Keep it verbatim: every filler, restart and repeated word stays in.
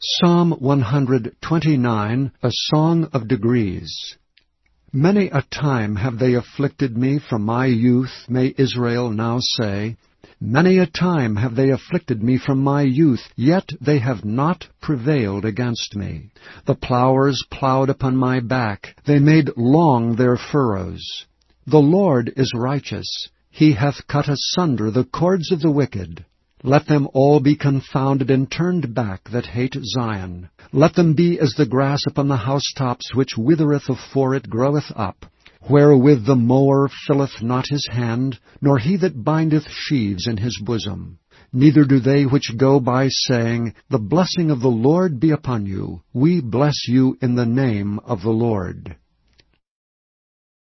Psalm one twenty-nine, a Song of Degrees. Many a time have they afflicted me from my youth, may Israel now say. Many a time have they afflicted me from my youth, yet they have not prevailed against me. The plowers plowed upon my back, they made long their furrows. The Lord is righteous, he hath cut asunder the cords of the wicked. Let them all be confounded and turned back that hate Zion. Let them be as the grass upon the housetops, which withereth afore it groweth up, wherewith the mower filleth not his hand, nor he that bindeth sheaves in his bosom. Neither do they which go by saying, The blessing of the Lord be upon you. We bless you in the name of the Lord.